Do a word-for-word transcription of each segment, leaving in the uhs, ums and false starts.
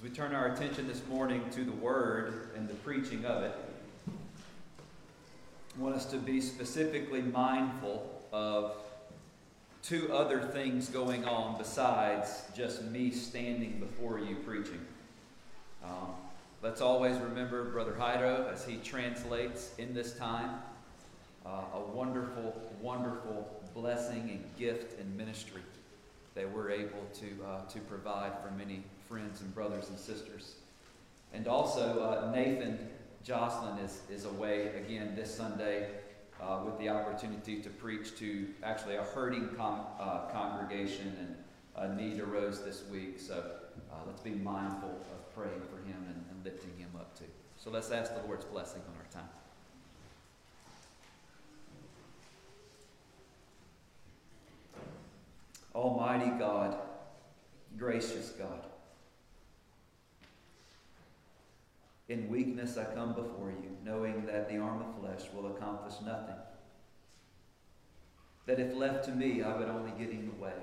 We turn our attention this morning to the Word and the preaching of it. I want us to be specifically mindful of two other things going on besides just me standing before you preaching. Um, let's always remember Brother Hydro as he translates in this time. Uh, a wonderful, wonderful blessing and gift and ministry that we're able to uh, to provide for many friends and brothers and sisters. And also uh, Nathan Jocelyn is, is away again this Sunday uh, with the opportunity to preach to actually a hurting con- uh, congregation, and a need arose this week. So uh, let's be mindful of praying for him and, and lifting him up too. So let's ask the Lord's blessing on our time. Almighty God, gracious God, in weakness I come before you, knowing that the arm of flesh will accomplish nothing. That if left to me, I would only get in the way.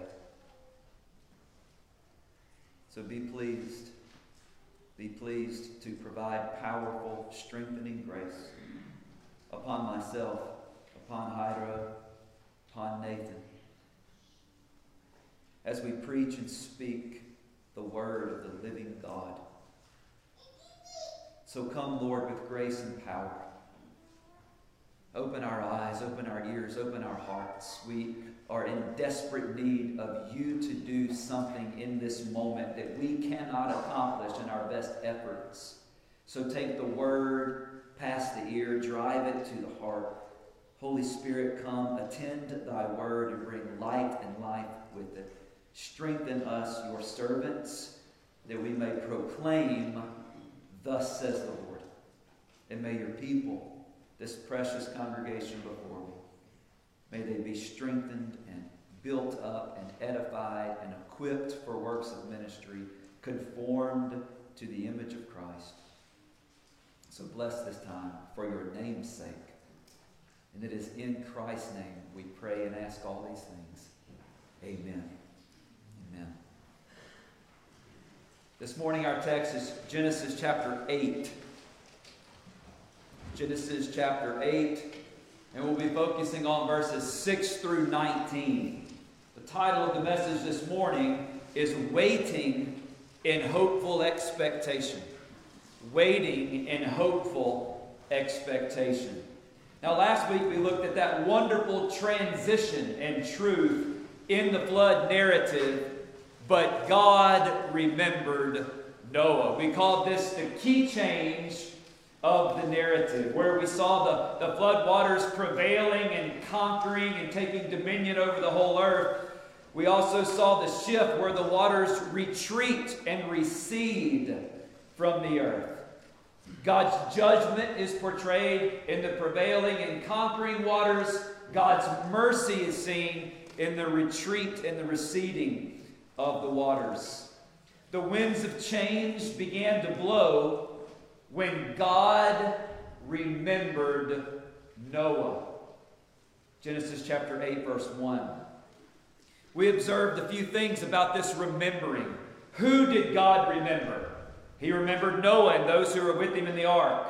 So be pleased, be pleased to provide powerful, strengthening grace upon myself, upon Hydro, upon Nathan, as we preach and speak the word of the living God. So come, Lord, with grace and power. Open our eyes, open our ears, open our hearts. We are in desperate need of you to do something in this moment that we cannot accomplish in our best efforts. So take the word past the ear, drive it to the heart. Holy Spirit, come, attend thy word and bring light and life with it. Strengthen us, your servants, that we may proclaim, thus says the Lord. And may your people, this precious congregation before me, may they be strengthened and built up and edified and equipped for works of ministry, conformed to the image of Christ. So bless this time for your name's sake. And it is in Christ's name we pray and ask all these things. Amen. Amen. This morning our text is Genesis chapter eight. Genesis chapter eight, and we'll be focusing on verses six through nineteen. The title of the message this morning is Waiting in Hopeful Expectation. Waiting in Hopeful Expectation. Now last week we looked at that wonderful transition and truth in the flood narrative. But God remembered Noah. We called this the key change of the narrative, where we saw the, the flood waters prevailing and conquering and taking dominion over the whole earth. We also saw the shift where the waters retreat and recede from the earth. God's judgment is portrayed in the prevailing and conquering waters. God's mercy is seen in the retreat and the receding of the waters. The winds of change began to blow when God remembered Noah. Genesis chapter eight, verse one. We observed a few things about this remembering. Who did God remember? He remembered Noah and those who were with him in the ark.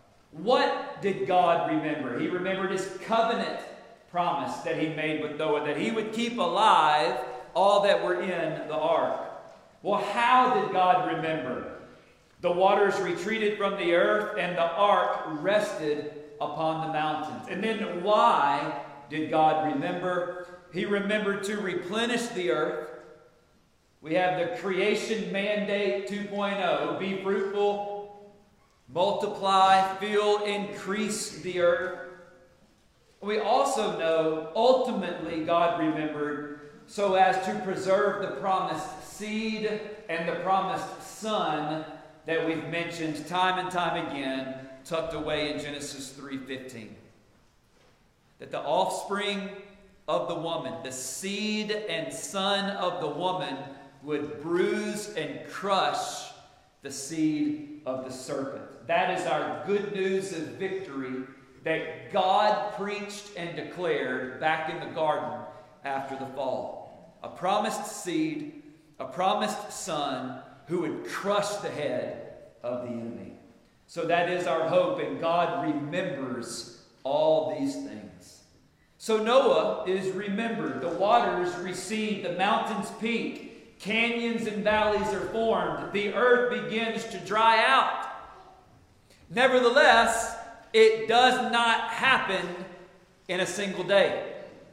What did God remember? He remembered his covenant promise that he made with Noah, that he would keep alive all that were in the ark. Well, how did God remember? The waters retreated from the earth and the ark rested upon the mountains. And then why did God remember? He remembered to replenish the earth. We have the creation mandate two point oh. Be fruitful, multiply, fill, increase the earth. We also know ultimately God remembered so as to preserve the promised seed and the promised son that we've mentioned time and time again, tucked away in Genesis three fifteen. That the offspring of the woman, the seed and son of the woman, would bruise and crush the seed of the serpent. That is our good news of victory that God preached and declared back in the garden after the fall. A promised seed, a promised son, who would crush the head of the enemy. So that is our hope, and God remembers all these things. So Noah is remembered. The waters recede, the mountains peak, canyons and valleys are formed, the earth begins to dry out. Nevertheless, it does not happen in a single day.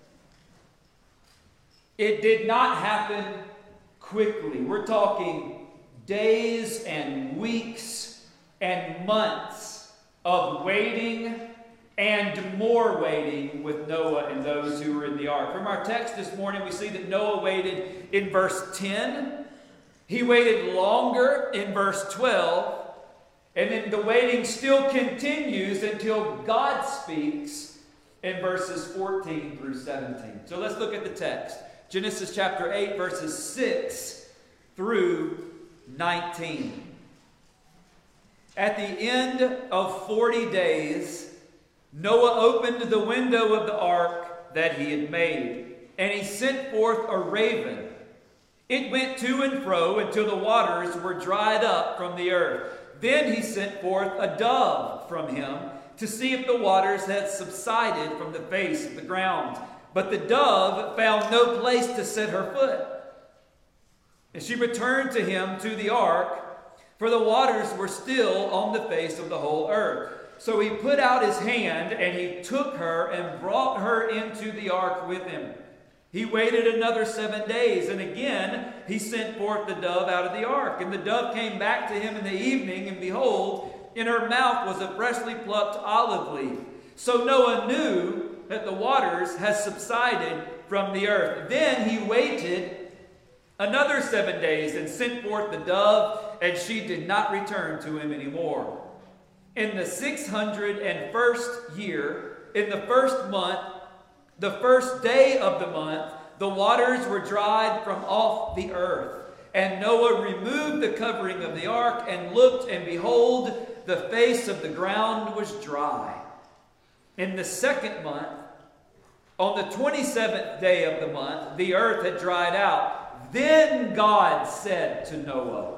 It did not happen quickly. We're talking days and weeks and months of waiting and more waiting with Noah and those who were in the ark. From our text this morning, we see that Noah waited in verse ten. He waited longer in verse twelve. And then the waiting still continues until God speaks in verses fourteen through seventeen. So let's look at the text. Genesis chapter eight, verses six through nineteen. At the end of forty days, Noah opened the window of the ark that he had made, and he sent forth a raven. It went to and fro until the waters were dried up from the earth. Then he sent forth a dove from him to see if the waters had subsided from the face of the ground. But the dove found no place to set her foot. And she returned to him to the ark, for the waters were still on the face of the whole earth. So he put out his hand, and he took her and brought her into the ark with him. He waited another seven days, and again he sent forth the dove out of the ark. And the dove came back to him in the evening, and behold, in her mouth was a freshly plucked olive leaf. So Noah knew that the waters had subsided from the earth. Then he waited another seven days and sent forth the dove, and she did not return to him anymore. In the six hundred and first year, in the first month, the first day of the month, the waters were dried from off the earth. And Noah removed the covering of the ark and looked, and behold, the face of the ground was dry. In the second month, on the twenty-seventh day of the month, the earth had dried out. Then God said to Noah,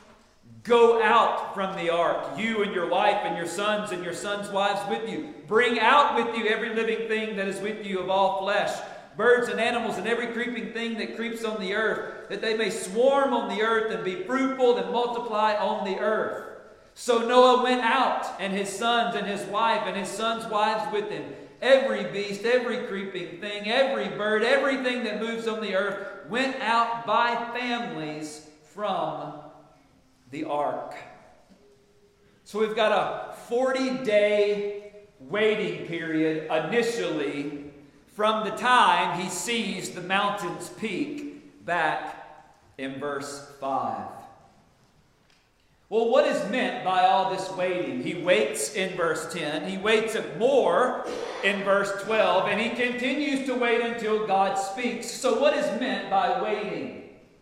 "Go out from the ark, you and your wife and your sons and your sons' wives with you. Bring out with you every living thing that is with you of all flesh, birds and animals and every creeping thing that creeps on the earth, that they may swarm on the earth and be fruitful and multiply on the earth." So Noah went out, and his sons and his wife and his sons' wives with him. Every beast, every creeping thing, every bird, everything that moves on the earth went out by families from the ark. So we've got a forty-day waiting period initially from the time he sees the mountains peak back in verse five. Well, what is meant by all this waiting? He waits in verse ten. He waits more in verse twelve. And he continues to wait until God speaks. So what is meant by waiting?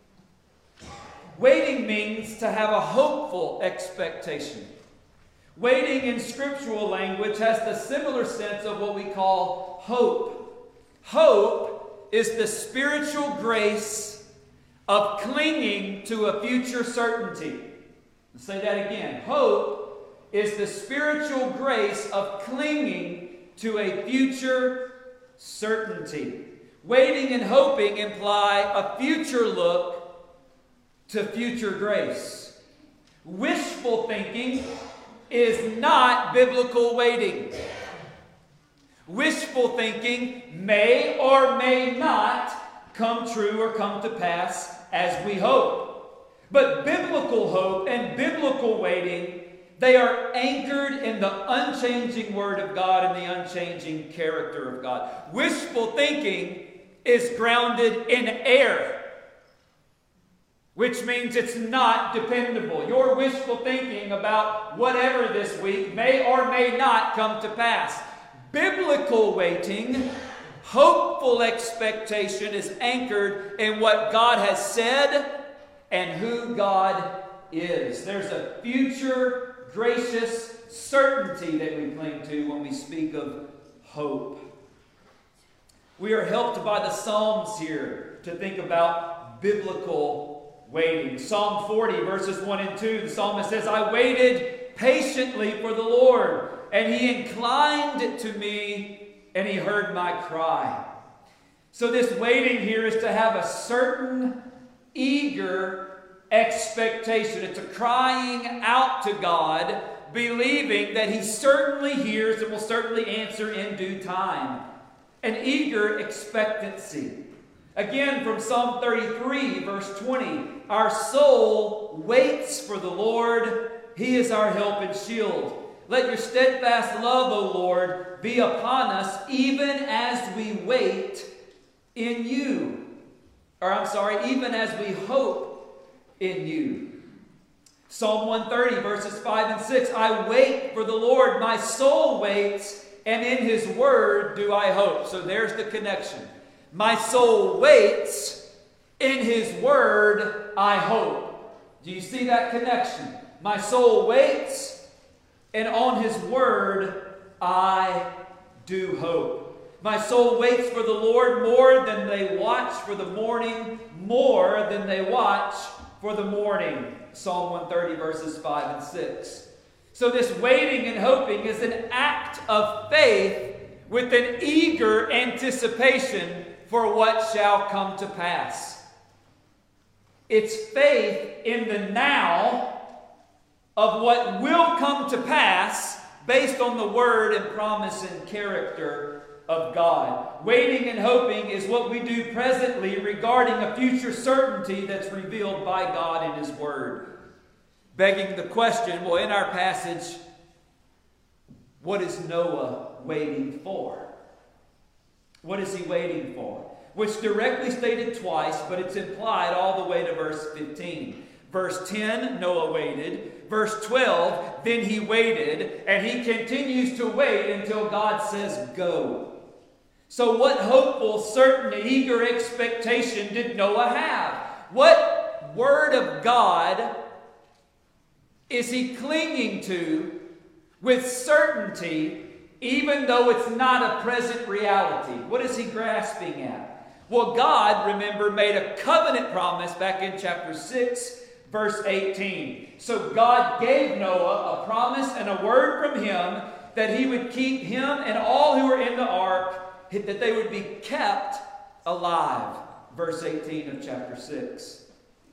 Waiting means to have a hopeful expectation. Waiting in scriptural language has the similar sense of what we call hope. Hope is the spiritual grace of clinging to a future certainty. I'll say that again. Hope is the spiritual grace of clinging to a future certainty. Waiting and hoping imply a future look to future grace. Wishful thinking is not biblical waiting. Wishful thinking may or may not come true or come to pass as we hope. But biblical hope and biblical waiting, they are anchored in the unchanging Word of God and the unchanging character of God. Wishful thinking is grounded in air, which means it's not dependable. Your wishful thinking about whatever this week may or may not come to pass. Biblical waiting, hopeful expectation is anchored in what God has said and who God is. There's a future gracious certainty that we cling to when we speak of hope. We are helped by the Psalms here to think about biblical waiting. Psalm forty, verses one and two, the psalmist says, I waited patiently for the Lord, and he inclined to me, and he heard my cry. So this waiting here is to have a certain eager expectation. It's a crying out to God, believing that he certainly hears and will certainly answer in due time. An eager expectancy. Again, from Psalm thirty-three, verse twenty, our soul waits for the Lord. He is our help and shield. Let your steadfast love, O Lord, be upon us, even as we wait in you. Or I'm sorry, even as we hope in you. Psalm one thirty, verses five and six, I wait for the Lord, my soul waits, and in his word do I hope. So there's the connection. My soul waits, in his word I hope. Do you see that connection? My soul waits, and on his word I do hope. My soul waits for the Lord more than they watch for the morning, more than they watch for the morning. Psalm one thirty, verses five and six. So this waiting and hoping is an act of faith with an eager anticipation for what shall come to pass. It's faith in the now of what will come to pass based on the word and promise and character of God. Waiting and hoping is what we do presently regarding a future certainty that's revealed by God in his word. Begging the question, well, in our passage, what is Noah waiting for? What is he waiting for? Which directly stated twice, but it's implied all the way to verse fifteen. Verse ten, Noah waited. Verse twelve, then he waited, and he continues to wait until God says, go. So what hopeful, certain, eager expectation did Noah have? What word of God is he clinging to with certainty, even though it's not a present reality? What is he grasping at? Well, God, remember, made a covenant promise back in chapter six, verse eighteen. So God gave Noah a promise and a word from him that he would keep him and all who were in the ark, that they would be kept alive. Verse eighteen of chapter six.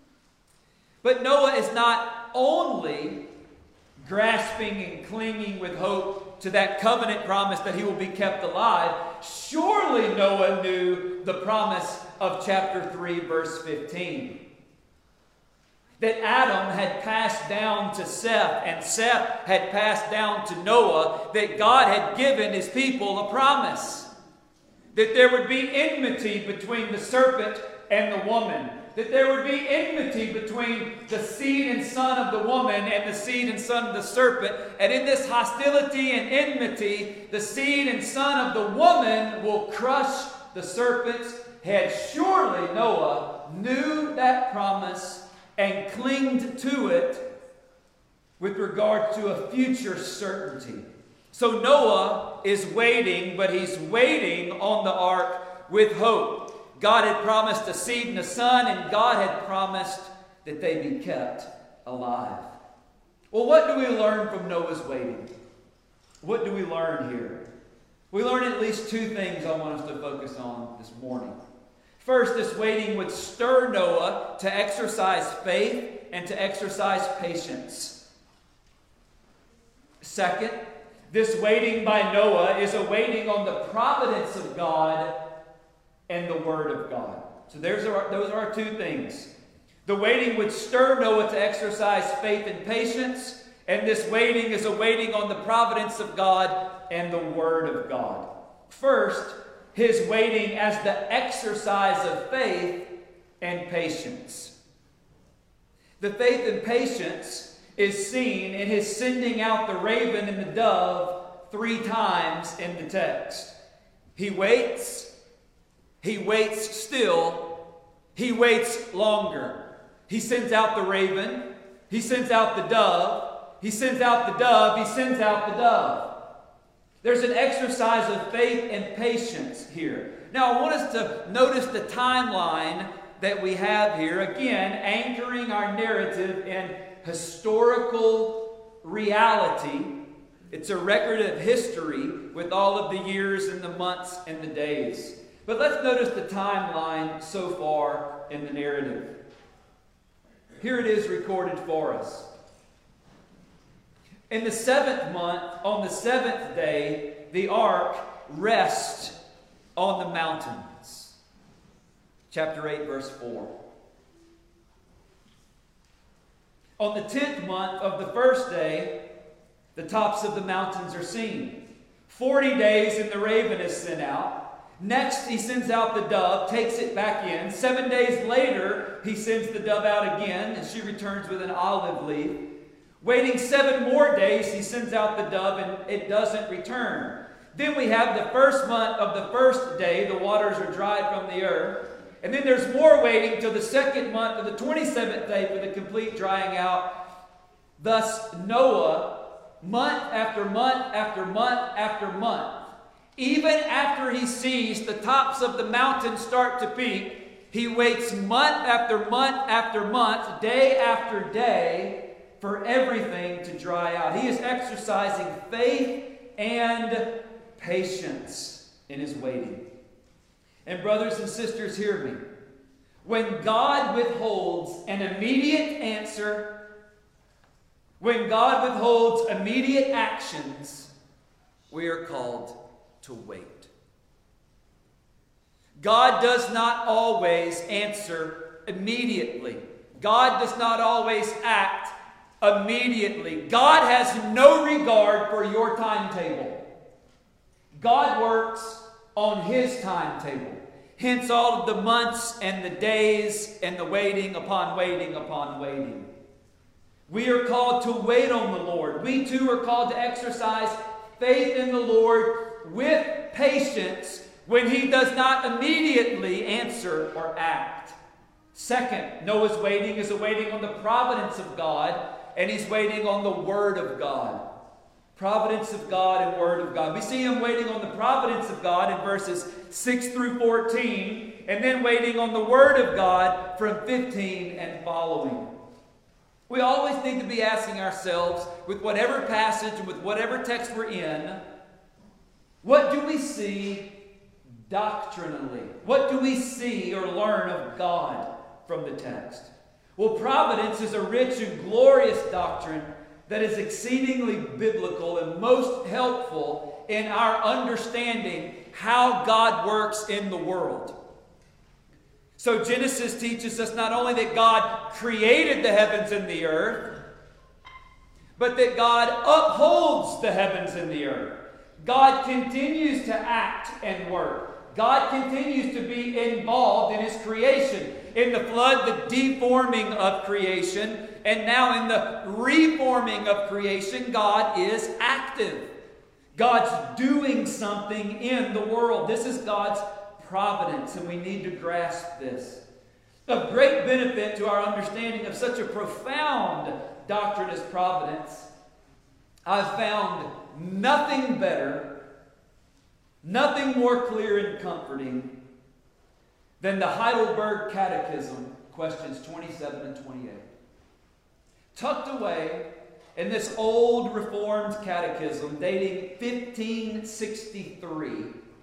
But Noah is not only grasping and clinging with hope to that covenant promise that he will be kept alive. Surely Noah knew the promise of chapter three, verse fifteen. That Adam had passed down to Seth, and Seth had passed down to Noah, that God had given his people a promise. That there would be enmity between the serpent and the woman. That there would be enmity between the seed and son of the woman and the seed and son of the serpent. And in this hostility and enmity, the seed and son of the woman will crush the serpent's head. Surely Noah knew that promise and clinged to it with regard to a future certainty. So Noah is waiting, but he's waiting on the ark with hope. God had promised a seed and a son, and God had promised that they be kept alive. Well, what do we learn from Noah's waiting? What do we learn here? We learn at least two things I want us to focus on this morning. First, this waiting would stir Noah to exercise faith and to exercise patience. Second, this waiting by Noah is a waiting on the providence of God and the word of God. So there's our, those are our two things. The waiting would stir Noah to exercise faith and patience, and this waiting is a waiting on the providence of God and the word of God. First, his waiting as the exercise of faith and patience. The faith and patience is seen in his sending out the raven and the dove three times in the text. He waits. He waits still. He waits longer. He sends out the raven. He sends out the dove. He sends out the dove. He sends out the dove. There's an exercise of faith and patience here. Now, I want us to notice the timeline that we have here, again, anchoring our narrative in historical reality. It's a record of history with all of the years and the months and the days. But let's notice the timeline so far in the narrative. Here it is recorded for us. In the seventh month, on the seventh day, the ark rests on the mountains. Chapter eight, verse four. On the tenth month of the first day, the tops of the mountains are seen. Forty days and the raven is sent out. Next, he sends out the dove, takes it back in. Seven days later, he sends the dove out again, and she returns with an olive leaf. Waiting seven more days, he sends out the dove, and it doesn't return. Then we have the first month of the first day. The waters are dried from the earth. And then there's more waiting till the second month of the twenty-seventh day for the complete drying out. Thus Noah, month after month after month after month, even after he sees the tops of the mountains start to peak, he waits month after month after month, day after day, for everything to dry out. He is exercising faith and patience in his waiting. And brothers and sisters, hear me. When God withholds an immediate answer, when God withholds immediate actions, we are called to wait. God does not always answer immediately. God does not always act immediately. God has no regard for your timetable. God works on His timetable. Hence all of the months and the days and the waiting upon waiting upon waiting. We are called to wait on the Lord. We too are called to exercise faith in the Lord with patience when He does not immediately answer or act. Second, Noah's waiting is a waiting on the providence of God, and he's waiting on the Word of God. Providence of God and Word of God. We see him waiting on the providence of God in verses six through fourteen, and then waiting on the Word of God from fifteen and following. We always need to be asking ourselves, with whatever passage and with whatever text we're in, what do we see doctrinally? What do we see or learn of God from the text? Well, providence is a rich and glorious doctrine that is exceedingly biblical and most helpful in our understanding how God works in the world. So Genesis teaches us not only that God created the heavens and the earth, but that God upholds the heavens and the earth. God continues to act and work. God continues to be involved in His creation. In the flood, the deforming of creation, and now in the reforming of creation, God is active. God's doing something in the world. This is God's providence, and we need to grasp this. Of great benefit to our understanding of such a profound doctrine as providence, I've found nothing better, nothing more clear and comforting than the Heidelberg Catechism, questions twenty-seven and twenty-eight. Tucked away in this old Reformed Catechism dating fifteen sixty-three,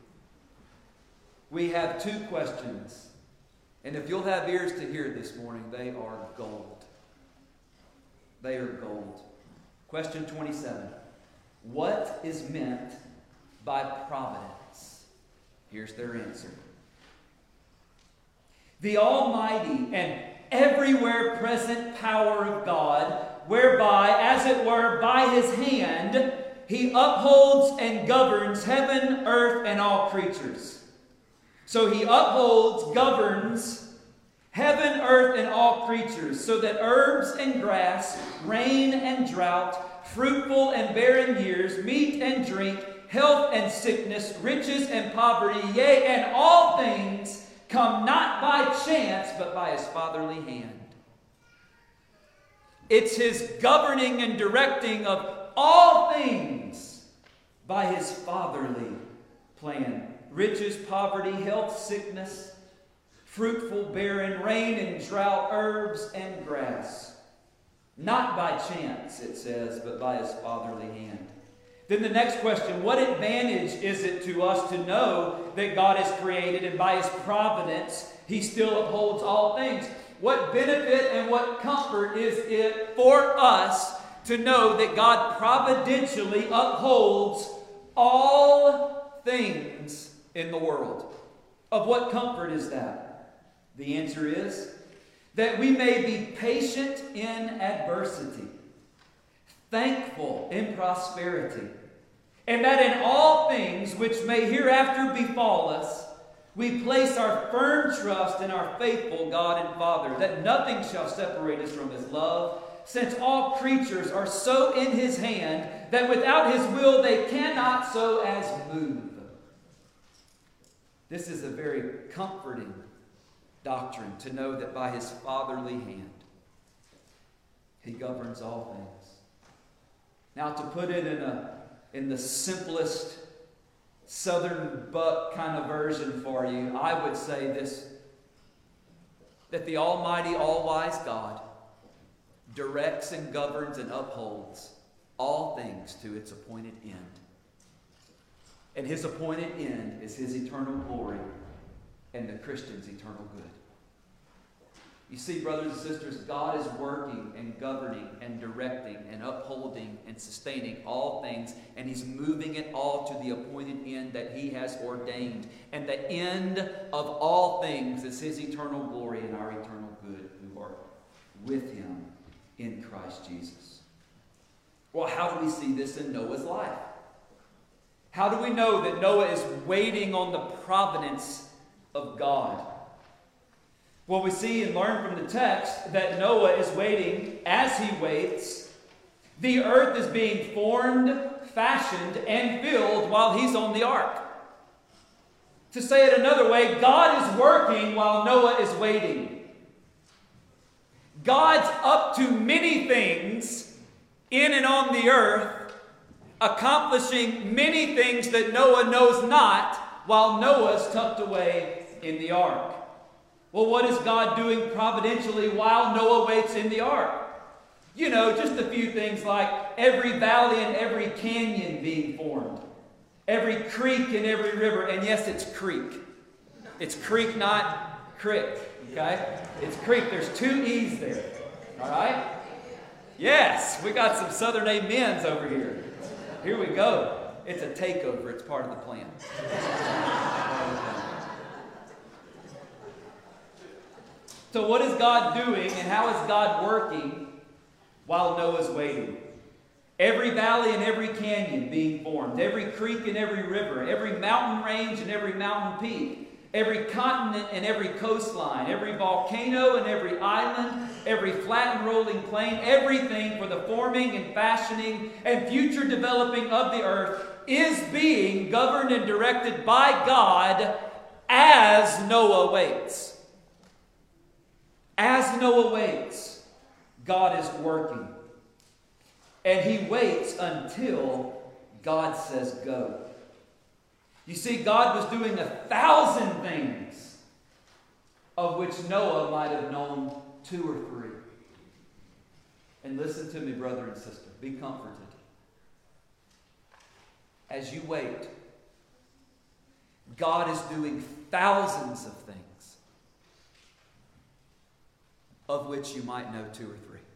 we have two questions. And if you'll have ears to hear this morning, they are gold. They are gold. Question twenty-seven. What is meant by providence? Here's their answer. The almighty and everywhere present power of God, whereby, as it were, by His hand, He upholds and governs heaven, earth, and all creatures. So He upholds, governs heaven, earth, and all creatures, so that herbs and grass, rain and drought, fruitful and barren years, meat and drink, health and sickness, riches and poverty, yea, and all things come not by chance, but by His fatherly hand. It's His governing and directing of all things by His fatherly plan. Riches, poverty, health, sickness, fruitful, barren, rain and drought, herbs and grass. Not by chance, it says, but by his fatherly hand. Then the next question, what advantage is it to us to know that God has created and by his providence he still upholds all things? What benefit and what comfort is it for us to know that God providentially upholds all things in the world? Of what comfort is that? The answer is that we may be patient in adversity, thankful in prosperity, and that in all things which may hereafter befall us, we place our firm trust in our faithful God and Father, that nothing shall separate us from his love, since all creatures are so in his hand that without his will they cannot so as move. This is a very comforting doctrine to know that by his fatherly hand he governs all things. Now, to put it in a in the simplest Southern buck kind of version for you, I would say this: that the Almighty, all-wise God directs and governs and upholds all things to its appointed end. And his appointed end is his eternal glory and the Christian's eternal good. You see, brothers and sisters, God is working and governing and directing and upholding and sustaining all things, and he's moving it all to the appointed end that he has ordained. And the end of all things is his eternal glory and our eternal good who are with him in Christ Jesus. Well, how do we see this in Noah's life? How do we know that Noah is waiting on the providence of God? Well, we see and learn from the text that Noah is waiting. As he waits, the earth is being formed, fashioned, and filled while he's on the ark. To say it another way, God is working while Noah is waiting. God's up to many things in and on the earth, accomplishing many things that Noah knows not while Noah's tucked away in the ark. Well, what is God doing providentially while Noah waits in the ark? You know, just a few things like every valley and every canyon being formed. Every creek and every river. And yes, it's creek. It's creek, not crick. Okay? It's creek. There's two E's there. All right? Yes, we got some Southern amens over here. Here we go. It's a takeover. It's part of the plan. So what is God doing and how is God working while Noah's waiting? Every valley and every canyon being formed, every creek and every river, every mountain range and every mountain peak, every continent and every coastline, every volcano and every island, every flat and rolling plain, everything for the forming and fashioning and future developing of the earth is being governed and directed by God as Noah waits. As Noah waits, God is working. And he waits until God says go. You see, God was doing a thousand things, of which Noah might have known two or three. And listen to me, brother and sister. Be comforted. As you wait, God is doing thousands of things, of which you might know two or three.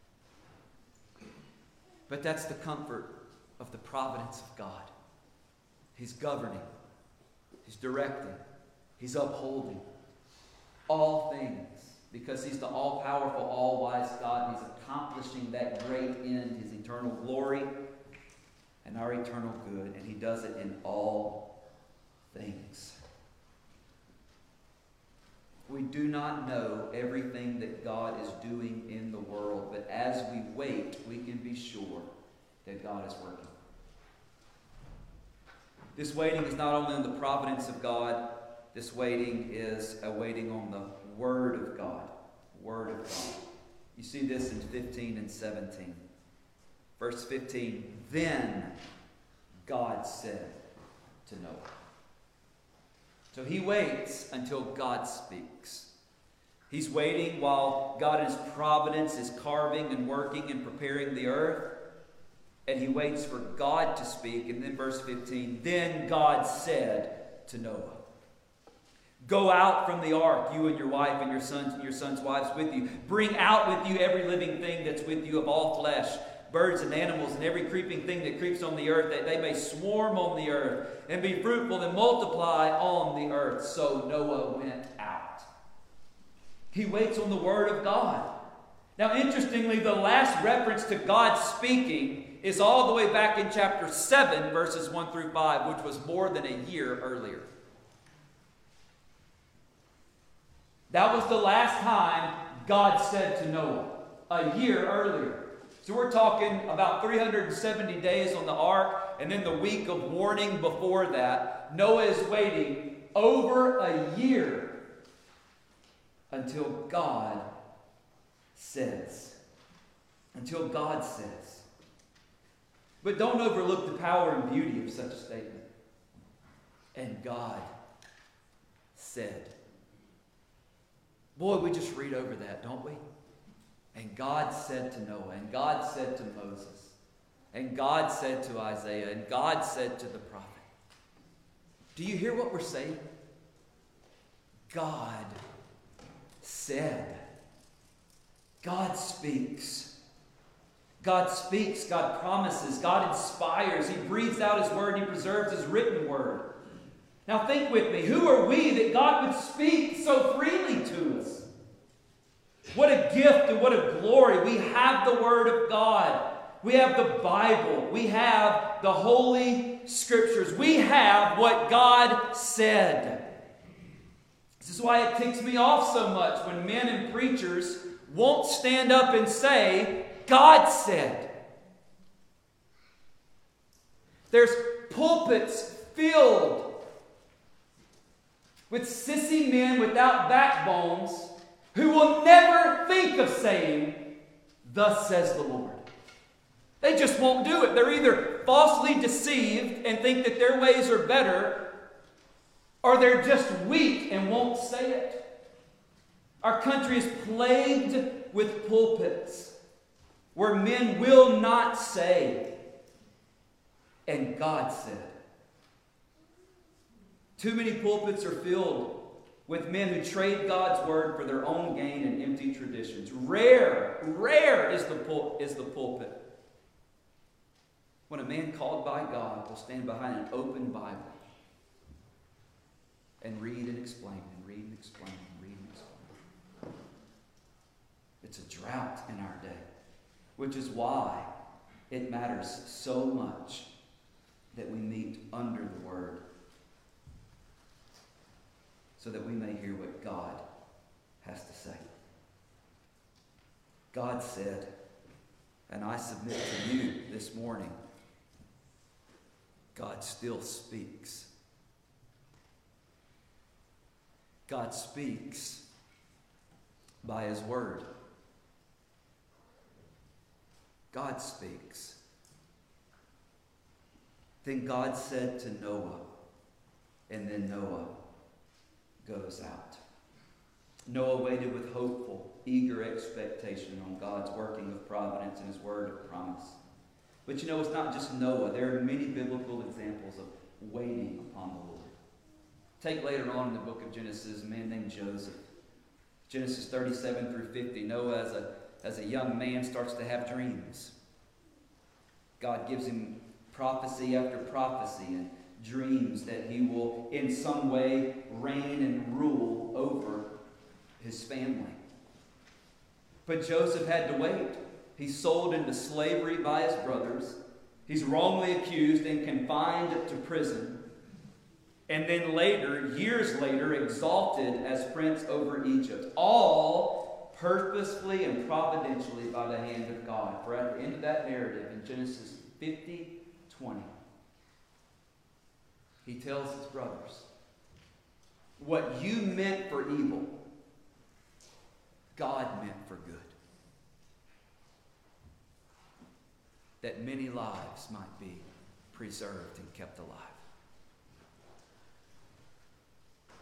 But that's the comfort of the providence of God. He's governing. He's directing. He's upholding all things because he's the all-powerful, all-wise God. He's accomplishing that great end, his eternal glory and our eternal good. And he does it in all things. We do not know everything that God is doing in the world, but as we wait, we can be sure that God is working. This waiting is not only on the providence of God, this waiting is a waiting on the Word of God. Word of God. You see this in fifteen and seventeen. Verse fifteen, then God said to Noah. So he waits until God speaks. He's waiting while God in his providence is carving and working and preparing the earth. And he waits for God to speak. And then verse fifteen, then God said to Noah, go out from the ark, you and your wife and your sons and your sons' wives with you. Bring out with you every living thing that's with you of all flesh, birds and animals and every creeping thing that creeps on the earth, that they may swarm on the earth and be fruitful and multiply on the earth. So Noah went out. He waits on the word of God. Now, interestingly, the last reference to God speaking is all the way back in chapter seven, verses one through five, which was more than a year earlier. That was the last time God said to Noah, a year earlier. So we're talking about three hundred seventy days on the ark, and then the week of warning before that. Noah is waiting over a year until God says. Until God says. But don't overlook the power and beauty of such a statement. And God said. Boy, we just read over that, don't we? And God said to Noah, and God said to Moses, and God said to Isaiah, and God said to the prophet. Do you hear what we're saying? God said. God speaks. God speaks, God promises, God inspires. He breathes out his word, he preserves his written word. Now think with me, who are we that God would speak so freely to us? What a gift and what a glory. We have the Word of God. We have the Bible. We have the Holy Scriptures. We have what God said. This is why it ticks me off so much when men and preachers won't stand up and say, God said. There's pulpits filled with sissy men without backbones who will never think of saying, thus says the Lord. They just won't do it. They're either falsely deceived and think that their ways are better, or they're just weak and won't say it. Our country is plagued with pulpits where men will not say, and God said. Too many pulpits are filled with men who trade God's word for their own gain and empty traditions. Rare, rare is the, pul- is the pulpit when a man called by God will stand behind an open Bible and read and explain and read and explain and read and explain. It's a drought in our day, which is why it matters so much that we meet under the word, so that we may hear what God has to say. God said, and I submit to you this morning, God still speaks. God speaks by his word. God speaks. Then God said to Noah, and then Noah goes out. Noah waited with hopeful, eager expectation on God's working of providence and his word of promise. But you know, it's not just Noah. There are many biblical examples of waiting upon the Lord. Take later on in the book of Genesis, a man named Joseph. Genesis thirty-seven through fifty. Noah, as a, as a young man, starts to have dreams. God gives him prophecy after prophecy and dreams that he will in some way reign and rule over his family. But Joseph had to wait. He's sold into slavery by his brothers. He's wrongly accused and confined to prison. And then later, years later, exalted as prince over Egypt. All purposefully and providentially by the hand of God. For at the end of that narrative in Genesis fifty twenty, he tells his brothers, what you meant for evil, God meant for good. That many lives might be preserved and kept alive.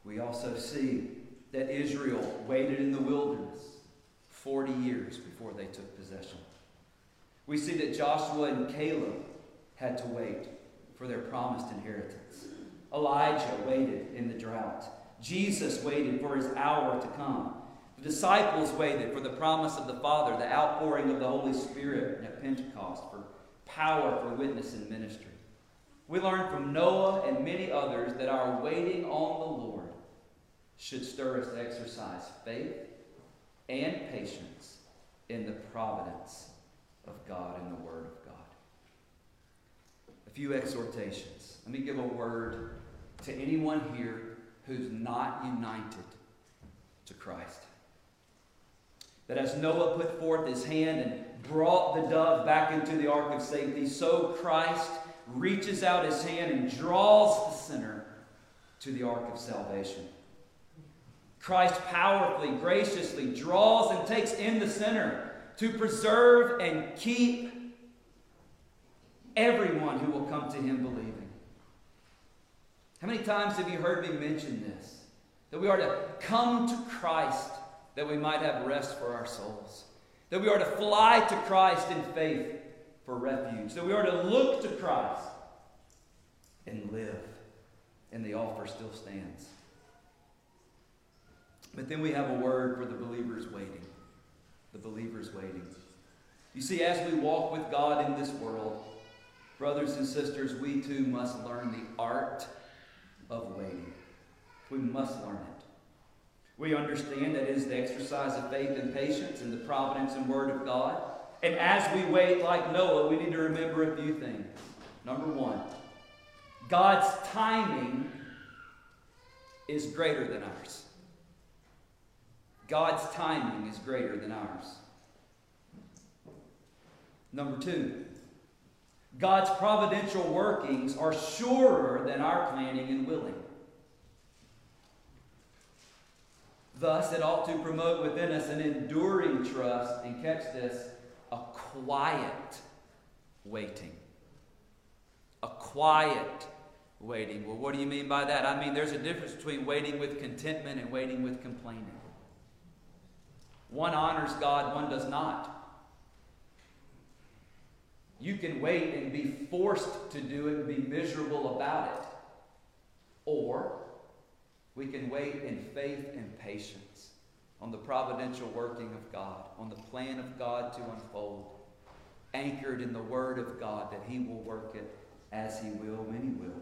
We also see that Israel waited in the wilderness forty years before they took possession. We see that Joshua and Caleb had to wait for their promised inheritance. Elijah waited in the drought. Jesus waited for his hour to come. The disciples waited for the promise of the Father, the outpouring of the Holy Spirit at Pentecost, for power for witness and ministry. We learn from Noah and many others that our waiting on the Lord should stir us to exercise faith and patience in the providence of God and the Word of God. A few exhortations. Let me give a word to anyone here who's not united to Christ. That as Noah put forth his hand and brought the dove back into the ark of safety, so Christ reaches out his hand and draws the sinner to the ark of salvation. Christ powerfully, graciously draws and takes in the sinner to preserve and keep everyone who will come to him believing. How many times have you heard me mention this? That we are to come to Christ that we might have rest for our souls. That we are to fly to Christ in faith for refuge. That we are to look to Christ and live. And the offer still stands. But then we have a word for the believers waiting. The believers waiting. You see, as we walk with God in this world, brothers and sisters, we too must learn the art of waiting. We must learn it. We understand that it is the exercise of faith and patience in the providence and word of God. And as we wait like Noah, we need to remember a few things. Number one, God's timing is greater than ours. God's timing is greater than ours. Number two, God's providential workings are surer than our planning and willing. Thus, it ought to promote within us an enduring trust, and catch this, a quiet waiting. A quiet waiting. Well, what do you mean by that? I mean, there's a difference between waiting with contentment and waiting with complaining. One honors God, one does not. You can wait and be forced to do it and be miserable about it. Or we can wait in faith and patience on the providential working of God, on the plan of God to unfold, anchored in the Word of God that He will work it as He will when He will.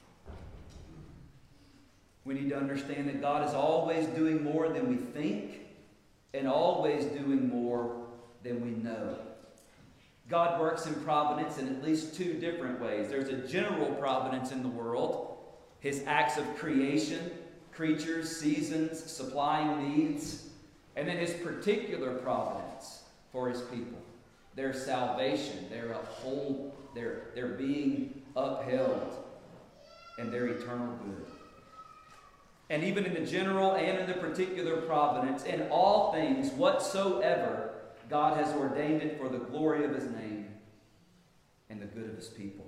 We need to understand that God is always doing more than we think and always doing more than we know. God works in providence in at least two different ways. There's a general providence in the world, His acts of creation, creatures, seasons, supplying needs, and then His particular providence for His people, their salvation, their uphold, their, their being upheld, and their eternal good. And even in the general and in the particular providence, in all things whatsoever, God has ordained it for the glory of His name and the good of His people.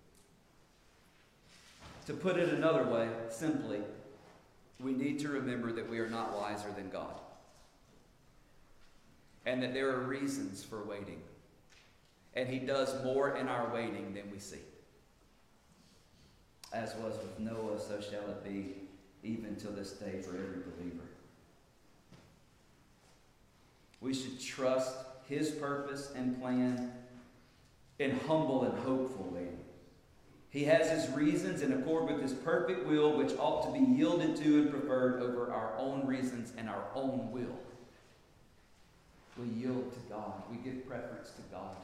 To put it another way, simply, we need to remember that we are not wiser than God. And that there are reasons for waiting. And He does more in our waiting than we see. As was with Noah, so shall it be even till this day for every believer. We should trust His purpose and plan in humble and hopeful waiting. He has His reasons in accord with His perfect will, which ought to be yielded to and preferred over our own reasons and our own will. We yield to God. We give preference to God.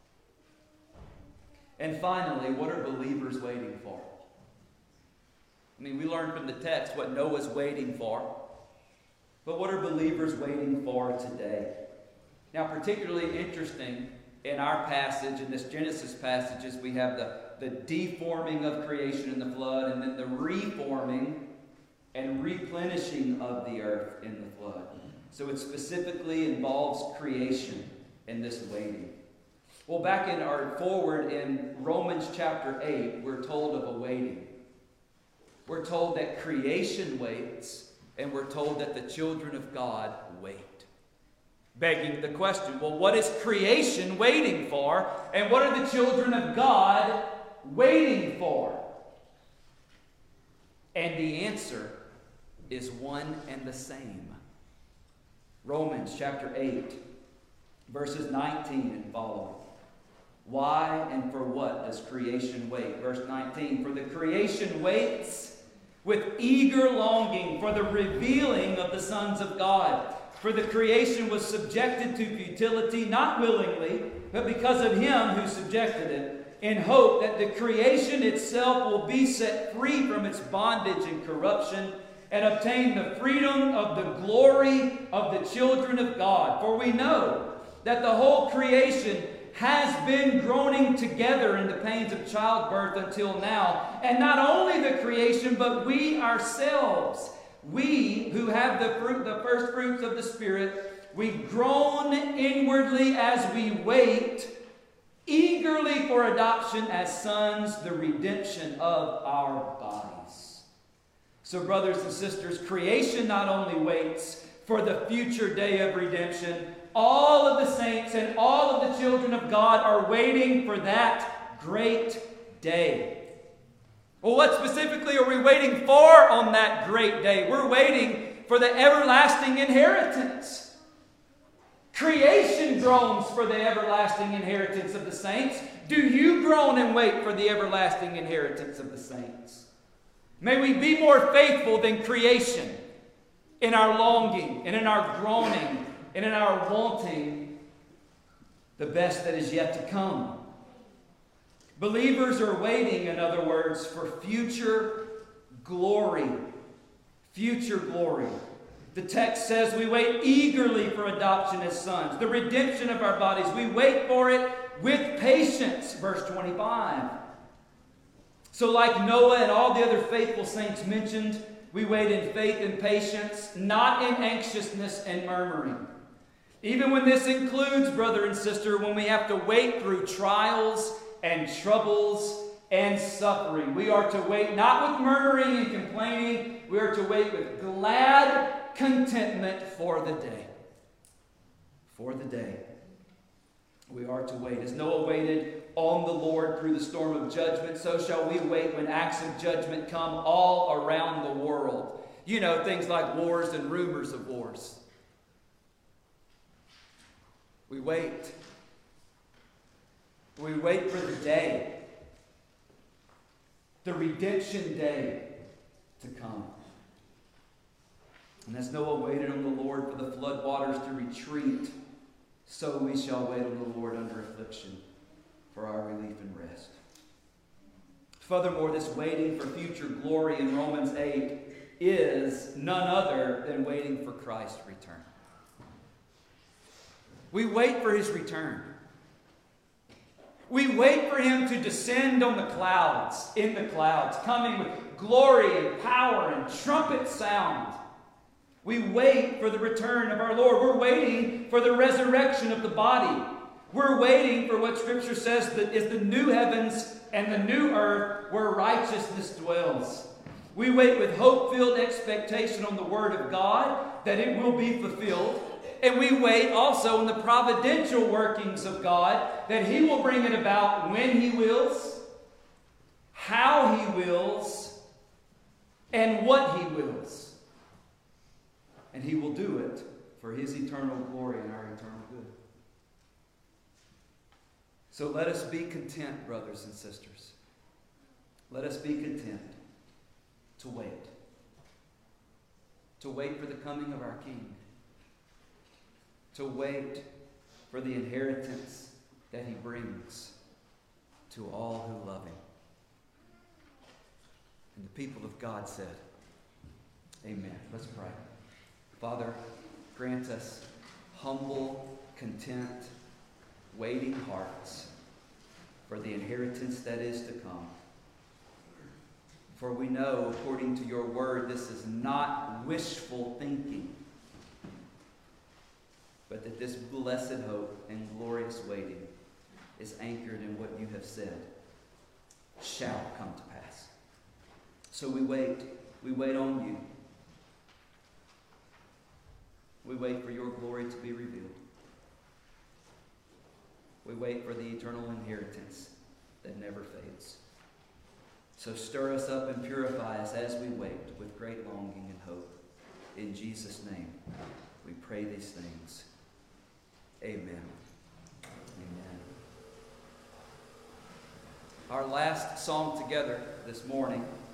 And finally, what are believers waiting for? I mean, we learned from the text what Noah's waiting for. But what are believers waiting for today? Now, particularly interesting in our passage, in this Genesis passage, is we have the, the deforming of creation in the flood, and then the reforming and replenishing of the earth in the flood. So it specifically involves creation in this waiting. Well, back in our forward in Romans chapter eight, we're told of a waiting. we're told that creation waits, and we're told that the children of God wait. Begging the question, well, what is creation waiting for? And what are the children of God waiting for? And the answer is one and the same. Romans chapter eight, verses nineteen and following. Why and for what does creation wait? Verse nineteen, for the creation waits with eager longing for the revealing of the sons of God. For the creation was subjected to futility, not willingly, but because of him who subjected it, in hope that the creation itself will be set free from its bondage and corruption, and obtain the freedom of the glory of the children of God. For we know that the whole creation has been groaning together in the pains of childbirth until now. And not only the creation, but we ourselves, we who have the fruit, the first fruits of the Spirit, we groan inwardly as we wait eagerly for adoption as sons, the redemption of our bodies. So, brothers and sisters, creation not only waits for the future day of redemption, all of the saints and all of the children of God are waiting for that great day. Well, what specifically are we waiting for on that great day? We're waiting for the everlasting inheritance. Creation groans for the everlasting inheritance of the saints. Do you groan and wait for the everlasting inheritance of the saints? May we be more faithful than creation in our longing and in our groaning and in our wanting the best that is yet to come. Believers are waiting, in other words, for future glory. Future glory. The text says we wait eagerly for adoption as sons, the redemption of our bodies. We wait for it with patience, verse twenty-five. So like Noah and all the other faithful saints mentioned, we wait in faith and patience, not in anxiousness and murmuring. Even when this includes, brother and sister, when we have to wait through trials and troubles and suffering. We are to wait not with murmuring and complaining. We are to wait with glad contentment for the day. For the day. We are to wait. As Noah waited on the Lord through the storm of judgment, so shall we wait when acts of judgment come all around the world. You know, things like wars and rumors of wars. We wait. We wait for the day, the redemption day to come. And as Noah waited on the Lord for the flood waters to retreat, so we shall wait on the Lord under affliction for our relief and rest. Furthermore, this waiting for future glory in Romans eight is none other than waiting for Christ's return. We wait for his return. We wait for him to descend on the clouds, in the clouds, coming with glory and power and trumpet sound. We wait for the return of our Lord. We're waiting for the resurrection of the body. We're waiting for what Scripture says that is the new heavens and the new earth where righteousness dwells. We wait with hope-filled expectation on the Word of God that it will be fulfilled. And we wait also on the providential workings of God that he will bring it about when he wills, how he wills, and what he wills. And he will do it for his eternal glory and our eternal good. So let us be content, brothers and sisters. Let us be content to wait. To wait for the coming of our King. To wait for the inheritance that he brings to all who love him. And the people of God said, amen. Let's pray. Father, grant us humble, content, waiting hearts for the inheritance that is to come. For we know, according to your word, this is not wishful thinking, but that this blessed hope and glorious waiting is anchored in what you have said shall come to pass. So we wait. We wait on you. We wait for your glory to be revealed. We wait for the eternal inheritance that never fades. So stir us up and purify us as we wait with great longing and hope. In Jesus' name, we pray these things. Amen. Amen. Our last song together this morning